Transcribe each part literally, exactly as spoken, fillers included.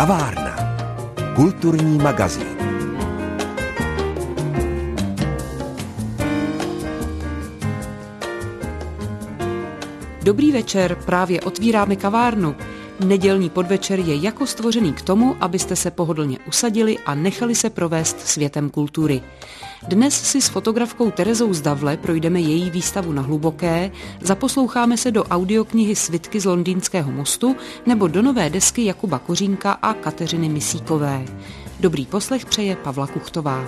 Kavárna. Kulturní magazín. Dobrý večer, právě otvíráme kavárnu. Nedělní podvečer je jako stvořený k tomu, abyste se pohodlně usadili a nechali se provést světem kultury. Dnes si s fotografkou Terezou Zdavle projdeme její výstavu na Hluboké, zaposloucháme se do audioknihy Svitky z Londýnského mostu nebo do nové desky Jakuba Kořínka a Kateřiny Misíkové. Dobrý poslech přeje Pavla Kuchtová.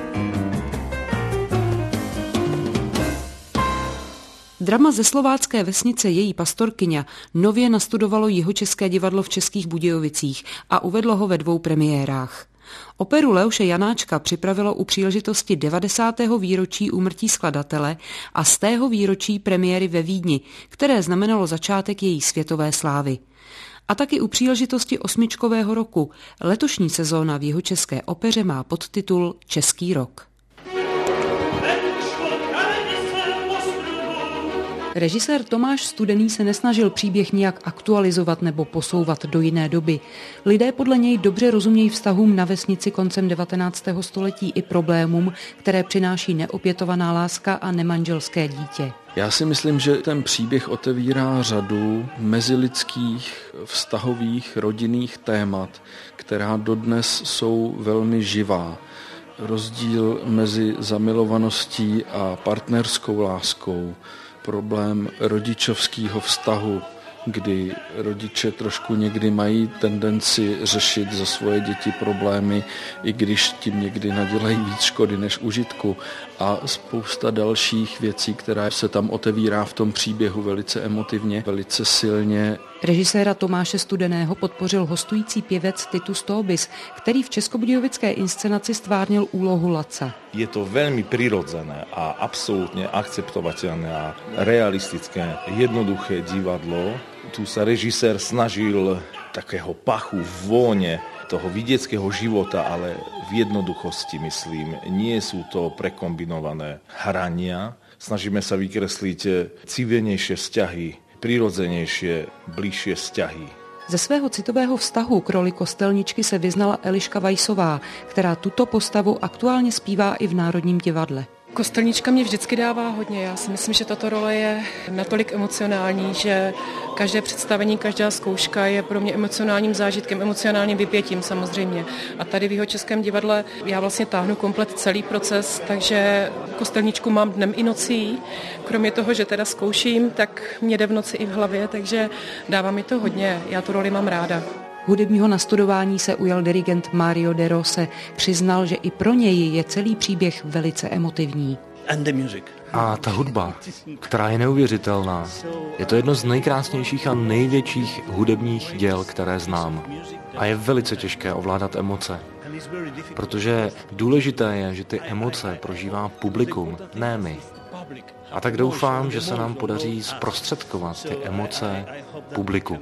Drama ze slovácké vesnice Její pastorkyňa nově nastudovalo Jihočeské divadlo v Českých Budějovicích a uvedlo ho ve dvou premiérách. Operu Leoše Janáčka připravilo u příležitosti devadesátého výročí úmrtí skladatele a stého výročí premiéry ve Vídni, které znamenalo začátek její světové slávy. A taky u příležitosti osmičkového roku. Letošní sezóna v Jihočeské opeře má podtitul Český rok. Režisér Tomáš Studený se nesnažil příběh nijak aktualizovat nebo posouvat do jiné doby. Lidé podle něj dobře rozumějí vztahům na vesnici koncem devatenáctého století i problémům, které přináší neopětovaná láska a nemanželské dítě. Já si myslím, že ten příběh otevírá řadu mezilidských, vztahových, rodinných témat, která dodnes jsou velmi živá. Rozdíl mezi zamilovaností a partnerskou láskou, problém rodičovského vztahu, kdy rodiče trošku někdy mají tendenci řešit za svoje děti problémy, i když tím někdy nadělají víc škody než užitku, a spousta dalších věcí, která se tam otevírá v tom příběhu velice emotivně, velice silně. Režiséra Tomáše Studeného podpořil hostující pěvec Titus Tobis, který v českobudějovické inscenaci stvárnil úlohu Laca. Je to veľmi prirodzené a absolútne akceptovateľné a realistické, jednoduché divadlo. Tu sa režisér snažil takého pachu, vône toho vidieckého života, ale v jednoduchosti, myslím. Nie sú to prekombinované hrania. Snažíme sa vykresliť civilnejšie vzťahy, prirodzenejšie, bližšie vzťahy. Ze svého citového vztahu k roli kostelničky se vyznala Eliška Vajsová, která tuto postavu aktuálně zpívá i v Národním divadle. Kostelnička mě vždycky dává hodně. Já si myslím, že tato role je natolik emocionální, že každé představení, každá zkouška je pro mě emocionálním zážitkem, emocionálním vypětím samozřejmě. A tady v Jihočeském divadle já vlastně táhnu komplet celý proces, takže kostelničku mám dnem i nocí. Kromě toho, že teda zkouším, tak mě jde v noci i v hlavě, takže dává mi to hodně. Já tu roli mám ráda. Hudebního nastudování se ujal dirigent Mario De Rose. Přiznal, že i pro něj je celý příběh velice emotivní. A ta hudba, která je neuvěřitelná. Je to jedno z nejkrásnějších a největších hudebních děl, které znám. A je velice těžké ovládat emoce. Protože důležité je, že ty emoce prožívá publikum, ne my. A tak doufám, že se nám podaří zprostředkovat ty emoce publiku.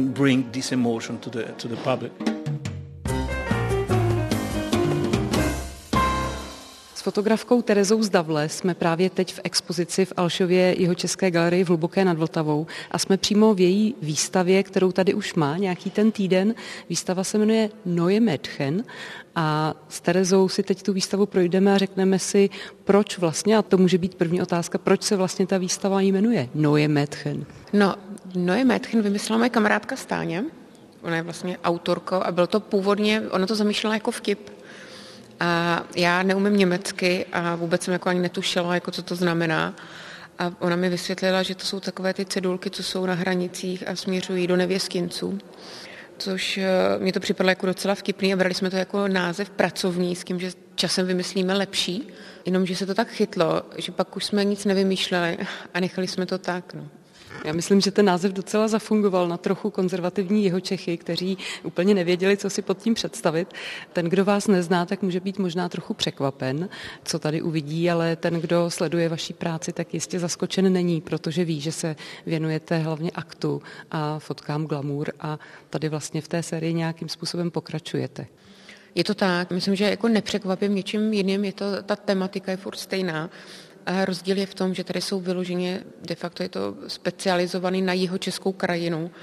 S fotografkou Terezou Zdavle jsme právě teď v expozici v Alšově Jihočeské galerii v Hluboké nad Vltavou a jsme přímo v její výstavě, kterou tady už má nějaký ten týden. Výstava se jmenuje Neue Mädchen a s Terezou si teď tu výstavu projdeme a řekneme si, proč vlastně, a to může být první otázka, proč se vlastně ta výstava jmenuje Neue Mädchen. No, Neue Mädchen vymyslela moje kamarádka Stáňa, ona je vlastně autorkou a byl to původně, ona to zamýšlela jako vtip. A já neumím německy a vůbec jsem jako ani netušila, jako co to znamená. A ona mi vysvětlila, že to jsou takové ty cedulky, co jsou na hranicích a směřují do nevěstinců. Což mi to připadlo jako docela vtipný a brali jsme to jako název pracovní, s tím, že časem vymyslíme lepší. Jenomže se to tak chytlo, že pak už jsme nic nevymýšleli a nechali jsme to tak. No. Já myslím, že ten název docela zafungoval na trochu konzervativní Jihočechy, kteří úplně nevěděli, co si pod tím představit. Ten, kdo vás nezná, tak může být možná trochu překvapen, co tady uvidí, ale ten, kdo sleduje vaší práci, tak jistě zaskočen není, protože ví, že se věnujete hlavně aktu a fotkám glamour a tady vlastně v té sérii nějakým způsobem pokračujete. Je to tak. Myslím, že jako nepřekvapím něčím jiným, je to, ta tematika je furt stejná. A rozdíl je v tom, že tady jsou vyloženě, de facto je to specializovaný na jihočeskou krajinu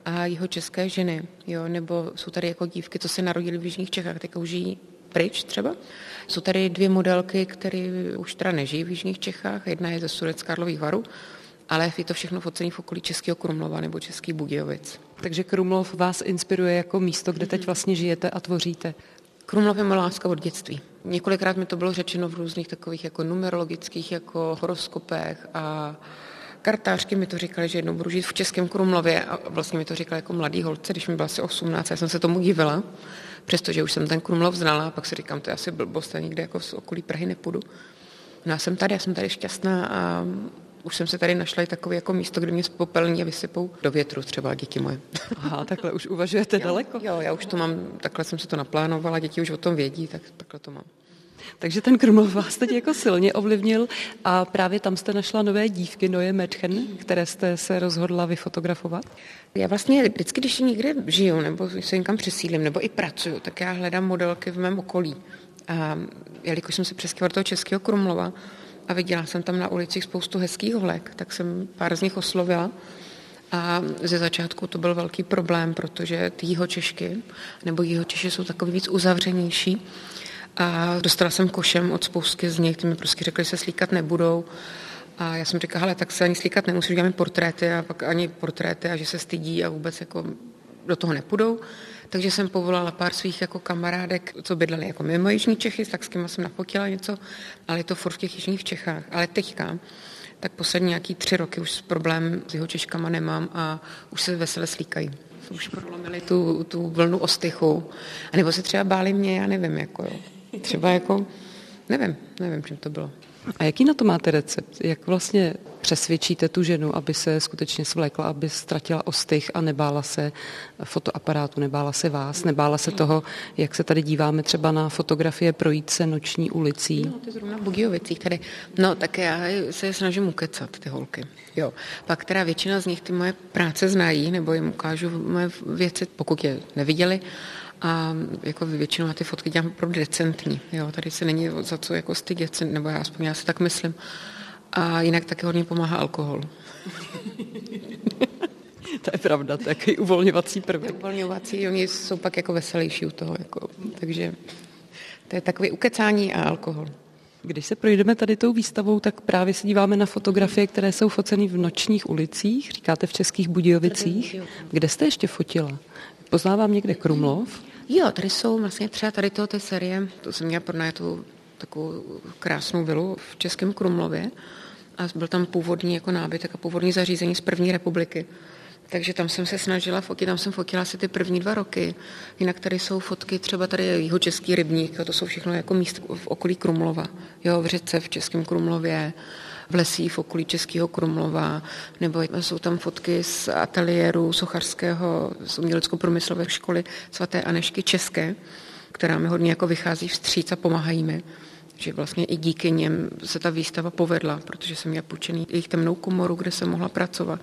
a jihočeské ženy, jo, nebo jsou tady jako dívky, co se narodily v jižních Čechách, teďka už žijí pryč třeba. Jsou tady dvě modelky, které už teda nežijí v jižních Čechách, jedna je ze Sudec Karlových Varů, ale je to všechno focené v okolí Českého Krumlova nebo Českých Budějovic. Takže Krumlov vás inspiruje jako místo, kde teď vlastně žijete a tvoříte? Krumlov je moje láska od dětství. Několikrát mi to bylo řečeno v různých takových jako numerologických jako horoskopech a kartářky mi to říkali, že jednou budu žít v Českém Krumlově a vlastně mi to říkali jako mladý holce, když mi byla asi osmnáct, já jsem se tomu divila, přestože už jsem ten Krumlov znala a pak si říkám, to je asi blbost, a nikde jako z okolí Prahy nepůjdu. No já jsem tady, já jsem tady šťastná a už jsem se tady našla i takové jako místo, kde mě popelní a vysypou do větru třeba děti moje. Aha, takhle už uvažujete daleko? Jo, já už to mám, takhle jsem si to naplánovala, děti už o tom vědí, tak takhle to mám. Takže ten Krumlov vás teď jako silně ovlivnil a právě tam jste našla nové dívky, Neue Mädchen, které jste se rozhodla vyfotografovat? Já vlastně vždycky, když někde žiju nebo se někam přesídlím nebo i pracuju, tak já hledám modelky v mém okolí. A jelikož jsem se přestěhovala do toho Českého Krumlova a viděla jsem tam na ulicích spoustu hezkých holek, tak jsem pár z nich oslovila. A ze začátku to byl velký problém, protože ty jihočešky nebo jihočeši jsou takový víc uzavřenější. A dostala jsem košem od spousty z nich, ty mi prostě řekli, že se slíkat nebudou. A já jsem říkala, hele, tak se ani slíkat nemusí, děláme portréty a pak ani portréty a že se stydí a vůbec jako do toho nepůjdou. Takže jsem povolala pár svých jako kamarádek, co bydleli jako mimo jižní Čechy, tak s kým jsem nafotila něco, ale je to furt v těch jižních Čechách. Ale teďka, tak poslední nějaký tři roky už problém s jihočeškama nemám a už se vesele slíkají. Už prolomili tu, tu vlnu ostychu. A nebo se třeba báli mě, já nevím, jako jo. Třeba jako, nevím, nevím, čím to bylo. A jaký na to máte recept? Jak vlastně přesvědčíte tu ženu, aby se skutečně svlékla, aby ztratila ostych a nebála se fotoaparátu, nebála se vás, nebála se toho, jak se tady díváme třeba na fotografie projít se noční ulicí? No, to je zrovna v Budějovicích tady. No, tak já se snažím ukecat ty holky. Jo. Pak teda většina z nich ty moje práce znají, nebo jim ukážu moje věci, pokud je neviděli. A jako většinou na ty fotky dělám opravdu decentní. Jo, tady se není za co jako stydět, nebo já aspoň já si tak myslím. A jinak taky hodně pomáhá alkohol. To je pravda, to je takový uvolňovací prvek. Uvolňovací, oni jsou pak jako veselější u toho. Jako, takže to je takový ukecání a alkohol. Když se projdeme tady tou výstavou, tak právě se díváme na fotografie, které jsou foceny v nočních ulicích, říkáte v Českých Budějovicích. Kde jste ještě fotila? Poznávám někde Krumlov? Jo, tady jsou vlastně třeba tady toho té série, to jsem měla pronajatou takovou krásnou vilu v Českém Krumlově a byl tam původní jako nábytek a původní zařízení z první republiky. Takže tam jsem se snažila fotit, tam jsem fotila asi ty první dva roky. Jinak tady jsou fotky, třeba tady je jihočeský rybník, to jsou všechno jako míst v okolí Krumlova. Jo, v řece v Českém Krumlově, v lesích v okolí Českého Krumlova, nebo jsou tam fotky z ateliéru sochařského, z umělecko-průmyslové školy svaté Anežky České, která mi hodně jako vychází vstříc a pomáhají mi. Že vlastně i díky něm se ta výstava povedla, protože jsem měla půjčený jejich temnou komoru, kde jsem mohla pracovat.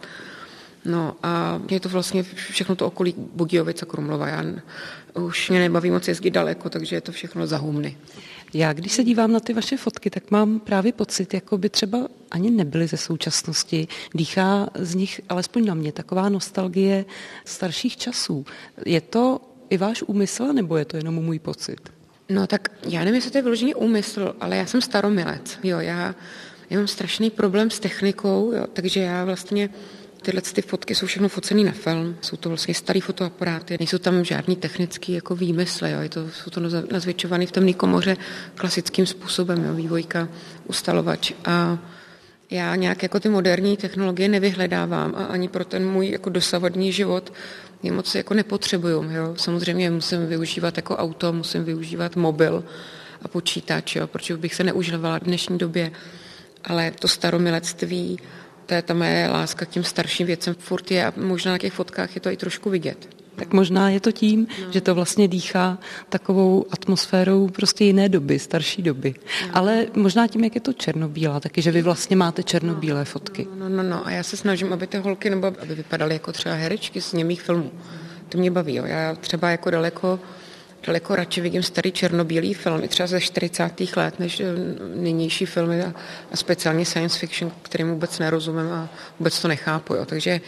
No a je to vlastně všechno to okolí Budějovic a Krumlova. Já už mě nebaví moc jezdit daleko, takže je to všechno za humny. Já, když se dívám na ty vaše fotky, tak mám právě pocit, jako by třeba ani nebyly ze současnosti. Dýchá z nich, alespoň na mě, taková nostalgie starších časů. Je to i váš úmysl, nebo je to jenom můj pocit? No tak já nevím, jestli to je vyložený úmysl, ale já jsem staromilec. Jo, já, já mám strašný problém s technikou, jo, takže já vlastně tyhle ty fotky jsou všechno focený na film, jsou to vlastně starý fotoaparáty, nejsou tam žádný technický jako výmysly, jo. Je to, jsou to nazvětšovaný v temné komoře klasickým způsobem, jo. Vývojka, ustalovač a já nějak jako ty moderní technologie nevyhledávám a ani pro ten můj jako dosavadní život je moc jako nepotřebuju, jo. Samozřejmě musím využívat jako auto, musím využívat mobil a počítač, jo, protože bych se neužívala v dnešní době, ale to staromilectví, to je ta moje láska k těm starším věcem furt je a možná na těch fotkách je to i trošku vidět. Tak možná je to tím, no. že to vlastně dýchá takovou atmosférou prostě jiné doby, starší doby. No. Ale možná tím, jak je to černobílá, taky, že vy vlastně máte černobílé fotky. No, no, no, no. A já se snažím, aby ty holky, nebo aby vypadaly jako třeba herečky z němých filmů. To mě baví, jo. Já třeba jako daleko daleko radši vidím starý černobílý film, třeba ze čtyřicátých let, než nynější filmy a, a speciálně science fiction, kterým vůbec nerozumím a vůbec to nechápu. Jo. Takže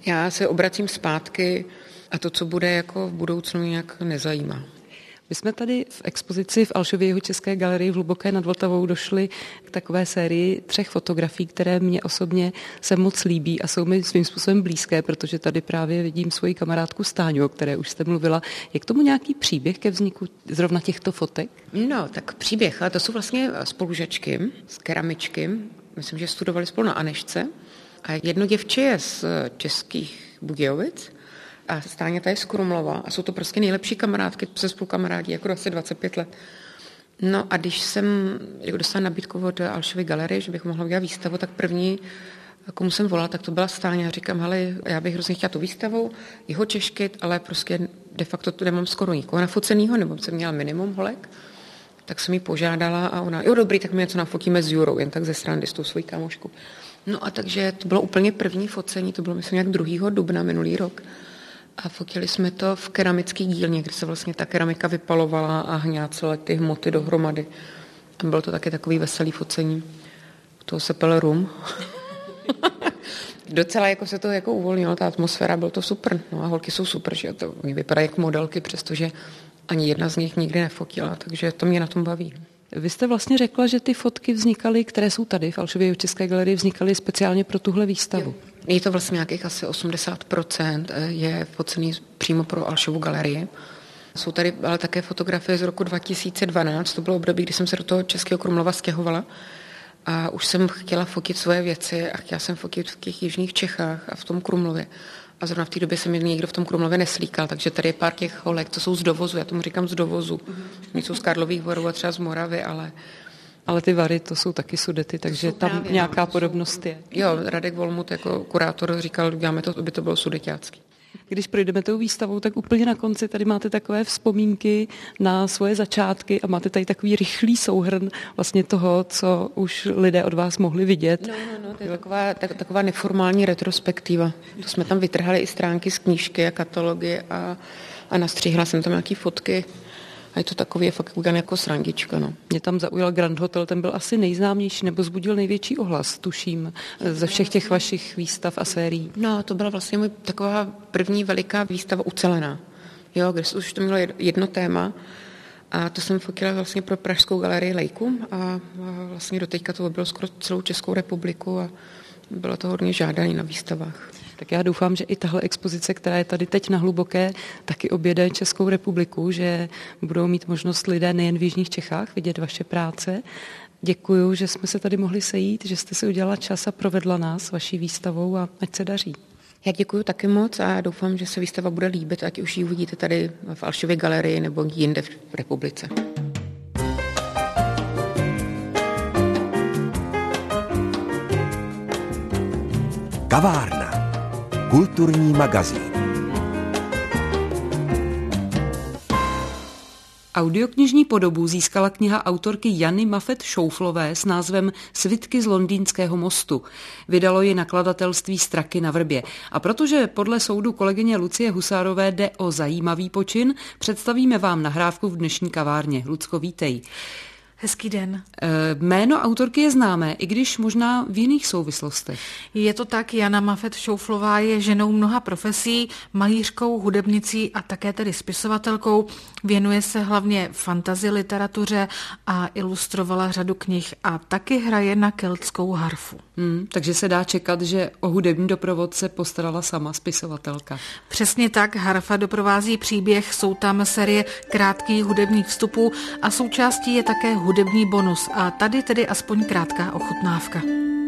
Já se obracím zpátky a to, co bude jako v budoucnu, nějak nezajímá. My jsme tady v expozici v Alšově jihočeské galerii v Hluboké nad Vltavou došli k takové sérii třech fotografií, které mě osobně se moc líbí a jsou mi svým způsobem blízké, protože tady právě vidím svoji kamarádku Stáňu, o které už jste mluvila. Je k tomu nějaký příběh ke vzniku zrovna těchto fotek? No, tak příběh, ale to jsou vlastně spolužačky z keramičky. Myslím, že studovali spolu na Anežce. A jedno děvče je z Českých Budějovic a Stáňa ta je z Krumlova. A jsou to prostě nejlepší kamarádky, se spolu kamarádí, jako asi dvacet pět let. No a když jsem jako dostala nabídku od Alšovy galerie, že bych mohla udělat výstavu, tak první, komu jsem volala, tak to byla Stáňa. Říkám, hele, já bych hrozně chtěla tu výstavu, jeho Češky, ale prostě de facto tu nemám skoro nikoho nafocenýho, nebo jsem měla minimum holek. Tak jsem jí požádala a ona, jo dobrý, tak my něco nafotíme s Jurou, jen tak ze srandy s tou svojí kámošku. No a takže to bylo úplně první focení, to bylo myslím nějak druhého dubna minulý rok. A fotili jsme to v keramické dílně, kde se vlastně ta keramika vypalovala a hňácela ty hmoty dohromady. A bylo to taky takový veselý focení. U toho se pil rum. Docela jako se to jako uvolnilo, ta atmosféra, bylo to super. No a holky jsou super, že to oni vypadají jako modelky, přestože ani jedna z nich nikdy nefotila, takže to mě na tom baví. Vy jste vlastně řekla, že ty fotky vznikaly, které jsou tady v Alšově jihočeské galerii, vznikaly speciálně pro tuhle výstavu. Jo. Je to vlastně nějakých asi osmdesát procent je focený přímo pro Alšovu galerii. Jsou tady ale také fotografie z roku dva tisíce dvanáct, to bylo období, kdy jsem se do toho Českého Krumlova stěhovala a už jsem chtěla fotit svoje věci a chtěla jsem fotit v těch jižních Čechách a v tom Krumlově. A zrovna v té době se mi někdo v tom Krumlově neslíkal, takže tady je pár těch holek, co jsou z dovozu, já tomu říkám z dovozu. Oni jsou z Karlových Varů a třeba z Moravy, ale... Ale ty Vary, to jsou taky Sudety, takže tam právě, nějaká no, podobnost je. Jo, Radek Volmut jako kurátor říkal, děláme to, aby to bylo sudeťácký. Když projdeme tou výstavou, tak úplně na konci tady máte takové vzpomínky na svoje začátky a máte tady takový rychlý souhrn vlastně toho, co už lidé od vás mohli vidět. No, no, no, to je taková, tak, taková neformální retrospektiva. To jsme tam vytrhali i stránky z knížky a katalogy a, a nastříhla jsem tam nějaký fotky. A je to takový je fakt udělaný jako srandička. No. Mě tam zaujal Grand Hotel, ten byl asi nejznámější nebo vzbudil největší ohlas, tuším, ze všech těch vašich výstav a sérií. No, to byla vlastně můj taková první veliká výstava ucelená, jo, kde už to mělo jedno téma a to jsem fotila vlastně pro Pražskou galerii Lejkum a, a vlastně doteďka to bylo skoro celou Českou republiku a bylo to hodně žádaný na výstavách. Tak já doufám, že i tahle expozice, která je tady teď na Hluboké, taky objede Českou republiku, že budou mít možnost lidé nejen v jižních Čechách vidět vaše práce. Děkuju, že jsme se tady mohli sejít, že jste si udělala čas a provedla nás vaší výstavou a ať se daří. Já děkuju taky moc a doufám, že se výstava bude líbit, ať už ji uvidíte tady v Alšově galerii nebo jinde v republice. Kavárna. Kulturní magazín. Audioknižní podobu získala kniha autorky Jany Mafet Šouflové s názvem Svitky z Londýnského mostu. Vydalo ji nakladatelství Straky na Vrbě. A protože podle soudu kolegyně Lucie Husárové jde o zajímavý počin, představíme vám nahrávku v dnešní kavárně. Lucko, vítej. Hezký den. Jméno autorky je známé, i když možná v jiných souvislostech. Je to tak, Jana Mafet Šouflová je ženou mnoha profesí, malířkou, hudebnicí a také tedy spisovatelkou. Věnuje se hlavně fantasy literatuře a ilustrovala řadu knih a taky hraje na keltskou harfu. Hmm, takže se dá čekat, že o hudební doprovod se postarala sama spisovatelka. Přesně tak, harfa doprovází příběh, jsou tam série krátkých hudebních vstupů a součástí je také hudební bonus. A tady tedy aspoň krátká ochutnávka.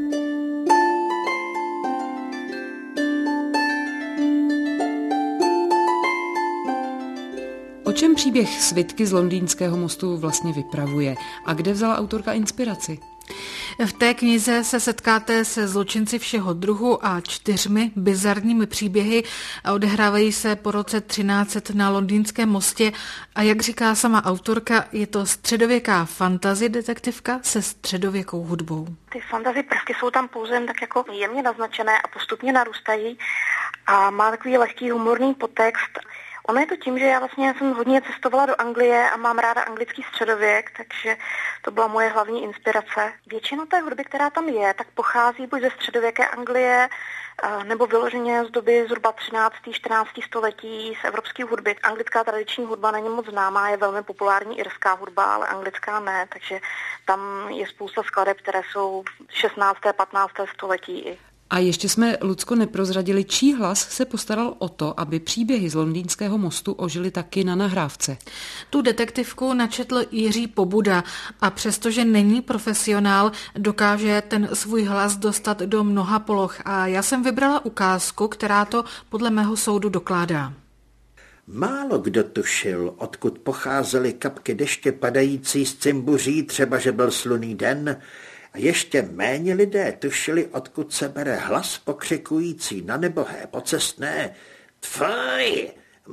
O čem příběh Svitky z Londýnského mostu vlastně vypravuje a kde vzala autorka inspiraci? V té knize se setkáte se zločinci všeho druhu a čtyřmi bizarními příběhy a odehrávají se po roce třináct set na Londýnském mostě a jak říká sama autorka, je to středověká fantasy detektivka se středověkou hudbou. Ty fantasy prvky jsou tam pouze tak jako jemně naznačené a postupně narůstají a má takový lehký humorný podtext. Ono je to tím, že já vlastně jsem hodně cestovala do Anglie a mám ráda anglický středověk, takže to byla moje hlavní inspirace. Většina té hudby, která tam je, tak pochází buď ze středověké Anglie, nebo vyloženě z doby zhruba třináctého čtrnáctého století z evropské hudby. Anglická tradiční hudba není moc známá, je velmi populární irská hudba, ale anglická ne, takže tam je spousta skladeb, které jsou šestnáctého patnáctého století. A ještě jsme, Lucko, neprozradili, čí hlas se postaral o to, aby příběhy z Londýnského mostu ožily taky na nahrávce. Tu detektivku načetl Jiří Pobuda a přestože není profesionál, dokáže ten svůj hlas dostat do mnoha poloh. A já jsem vybrala ukázku, která to podle mého soudu dokládá. Málo kdo tušil, odkud pocházely kapky deště padající z cimbuří, třeba že byl slunný den, a ještě méně lidé tušili, odkud se bere hlas pokřikující na nebohé pocestné: Tvoj,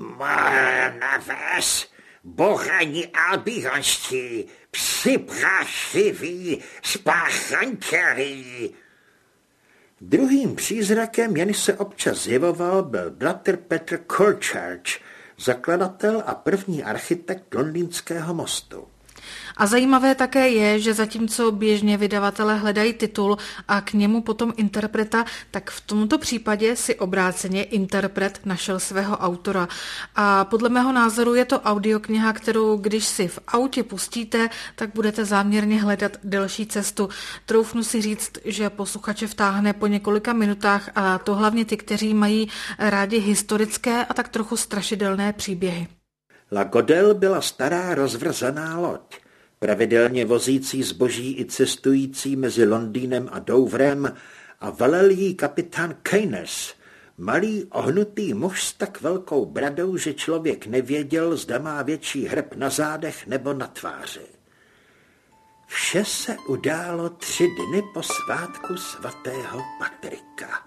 naves, bohani albíhanští, psi prášiví, spáchantěrí. Druhým přízrakem, jen se občas zjevoval, byl bratr Petr Courchurch, zakladatel a první architekt Londýnského mostu. A zajímavé také je, že zatímco běžně vydavatelé hledají titul a k němu potom interpreta, tak v tomto případě si obráceně interpret našel svého autora. A podle mého názoru je to audiokniha, kterou když si v autě pustíte, tak budete záměrně hledat delší cestu. Troufnu si říct, že posluchače vtáhne po několika minutách, a to hlavně ty, kteří mají rádi historické a tak trochu strašidelné příběhy. La Godelle byla stará rozvrzaná loď, pravidelně vozící zboží i cestující mezi Londýnem a Douvrem, a velel jí kapitán Keynes, malý ohnutý muž s tak velkou bradou, že člověk nevěděl, zda má větší hrb na zádech nebo na tváři. Vše se událo tři dny po svátku svatého Patrika.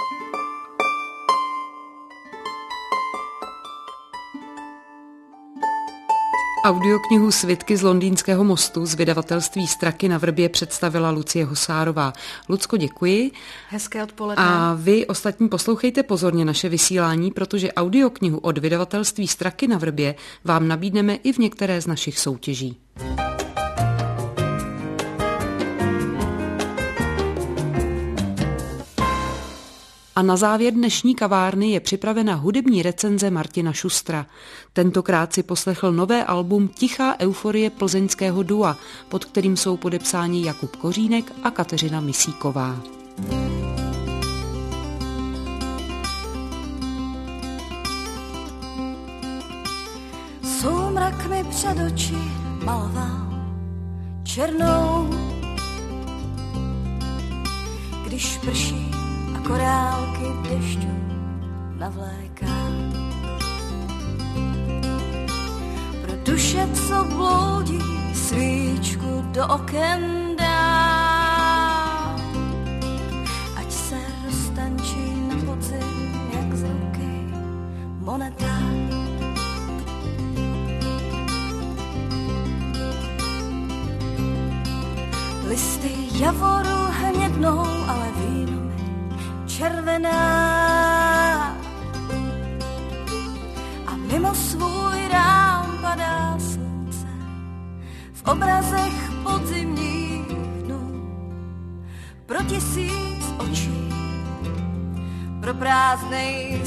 Audioknihu Svitky z Londýnského mostu z vydavatelství Straky na Vrbě představila Lucie Husárová. Lucko, děkuji. Hezké odpoledne. A vy ostatní poslouchejte pozorně naše vysílání, protože audioknihu od vydavatelství Straky na Vrbě vám nabídneme i v některé z našich soutěží. A na závěr dnešní kavárny je připravena hudební recenze Martina Šustra. Tentokrát si poslechl nové album Tichá euforie plzeňského dua, pod kterým jsou podepsáni Jakub Kořínek a Kateřina Misíková. Soumrak mi před oči maloval černou, když prší korálky dešťu navléká. Pro duše, co bloudí, svíčku do oken dá, ať se roztančí na podzim, jak z ruky moneta. Listy javoru hnědnou, ale víno červená, a mimo svůj rám padá slunce v obrazech podzimních dnů. Pro tisíc očí, pro prázdnej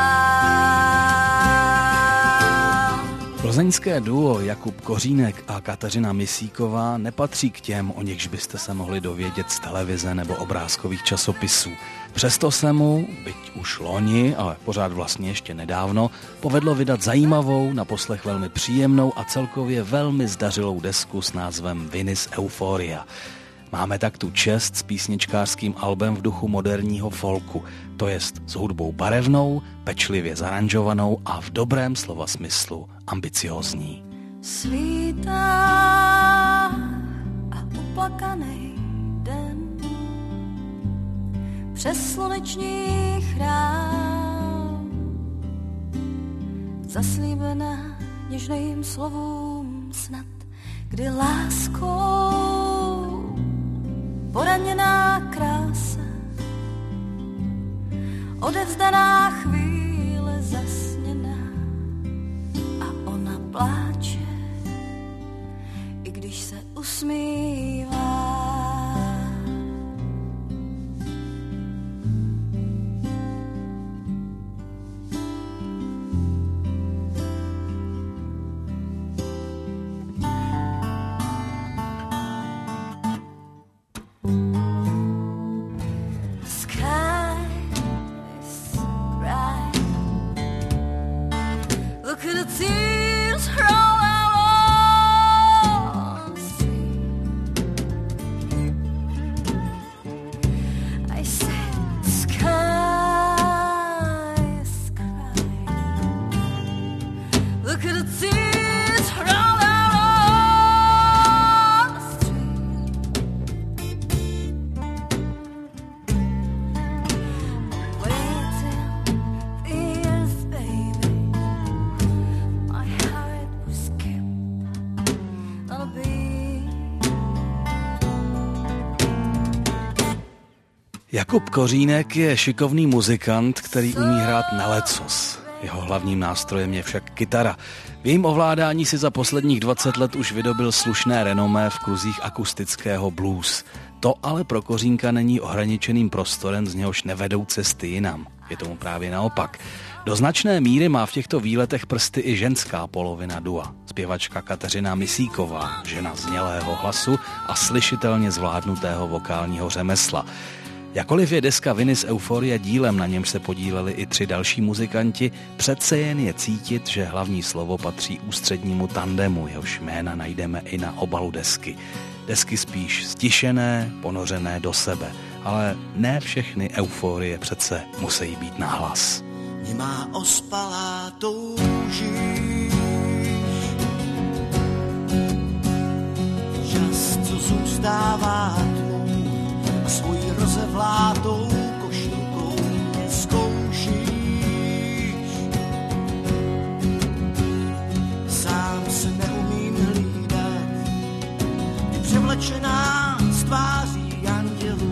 sám. Plzeňské duo Jakub Kořínek a Kateřina Misíková nepatří k těm, o nichž byste se mohli dovědět z televize nebo obrázkových časopisů. Přesto se mu, byť už loni, ale pořád vlastně ještě nedávno, povedlo vydat zajímavou, na poslech velmi příjemnou a celkově velmi zdařilou desku s názvem Venice Euphoria. Máme tak tu čest s písničkářským albem v duchu moderního folku, to jest s hudbou barevnou, pečlivě zaranžovanou a v dobrém slova smyslu ambiciózní. Svítá a uplakanej den, přes sluneční chrám, zaslíbená něžným slovům snad, kdy láskou poraněná krása, odevzdaná chvíle zasněná, a ona pláče, i když se usmívá. Jakub Kořínek je šikovný muzikant, který umí hrát na lecos. Jeho hlavním nástrojem je však kytara. V jejím ovládání si za posledních dvacet let už vydobil slušné renomé v kruzích akustického blues. To ale pro Kořínka není ohraničeným prostorem, z něhož nevedou cesty jinam. Je tomu právě naopak. Do značné míry má v těchto výletech prsty i ženská polovina dua. Zpěvačka Kateřina Misíková, žena znělého hlasu a slyšitelně zvládnutého vokálního řemesla. Jakkoliv je deska Vinice Euforia dílem, na němž se podíleli i tři další muzikanti, přece jen je cítit, že hlavní slovo patří ústřednímu tandemu, jehož jména najdeme i na obalu desky. Desky spíš stišené, ponořené do sebe, ale ne všechny euforie přece musí být nahlas. Nemá ospalá toužíš, čas, co zůstává tmou, a svojí rozevlátou košilkou mě zkoušíš. Sám se neumím hlídat, ty převlečená z tváří andělů.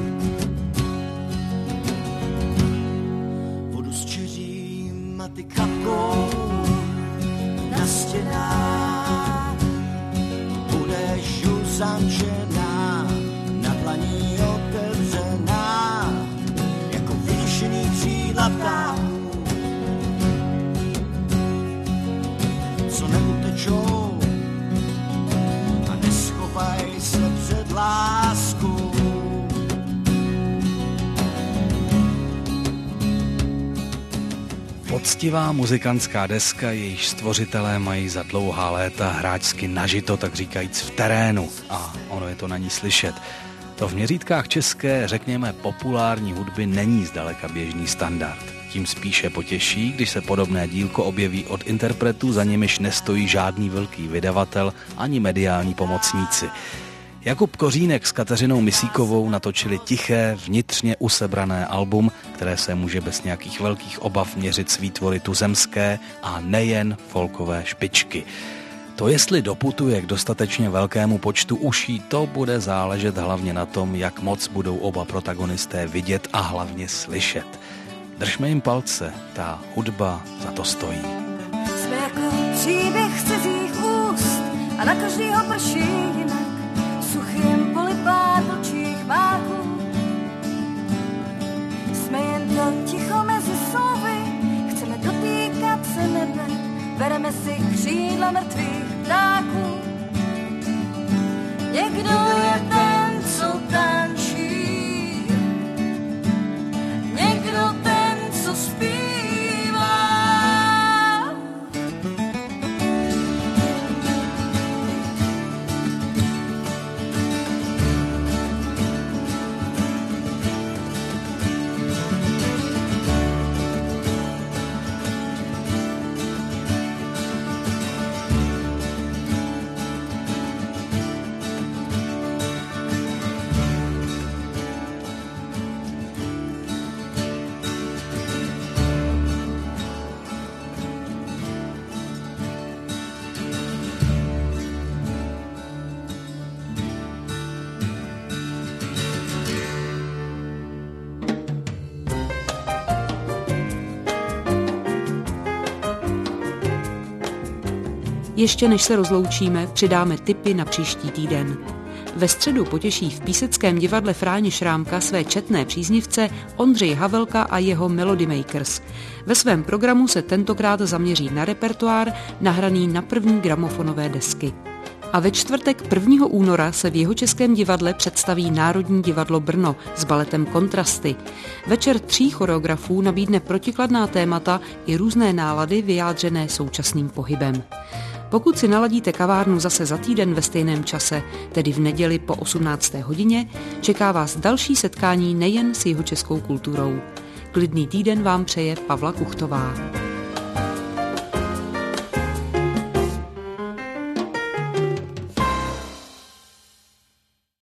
Vodu s čeřím a ty kapkou na stěnách budeš uzamčená, na dlaní otevřená, jako vyšený křídla ptáků, co neutečou a neschovaj se před láskou. Poctivá muzikantská deska, jejíž stvořitelé mají za dlouhá léta hráčsky nažito, tak říkajíc v terénu, a ono je to na ní slyšet. To v měřítkách české, řekněme, populární hudby není zdaleka běžný standard. Tím spíše potěší, když se podobné dílko objeví od interpretů, za nimiž nestojí žádný velký vydavatel ani mediální pomocníci. Jakub Kořínek s Kateřinou Misíkovou natočili tiché, vnitřně usebrané album, které se může bez nějakých velkých obav měřit s výtvory tuzemské a nejen folkové špičky. To, jestli doputuje k dostatečně velkému počtu uší, to bude záležet hlavně na tom, jak moc budou oba protagonisté vidět a hlavně slyšet. Držme jim palce, ta hudba za to stojí. Jsme jako příběh cizích úst a na každýho prší jinak, suchým poli pár vlčích máků. Jsme jen to ticho mezi slovy, chceme dotýkat se nebe, bereme si křídla mrtvých ptáků. Někdo je ten, co tančí, někdo ten, co zpívá. Ještě než se rozloučíme, přidáme tipy na příští týden. Ve středu potěší v Píseckém divadle Fráně Šrámka své četné příznivce Ondřej Havelka a jeho Melody Makers. Ve svém programu se tentokrát zaměří na repertoár nahraný na první gramofonové desky. A ve čtvrtek prvního února se v Jihočeském divadle představí Národní divadlo Brno s baletem Kontrasty. Večer tří choreografů nabídne protikladná témata i různé nálady vyjádřené současným pohybem. Pokud si naladíte kavárnu zase za týden ve stejném čase, tedy v neděli po osmnácté hodině, čeká vás další setkání nejen s jihočeskou kulturou. Klidný týden vám přeje Pavla Kuchtová.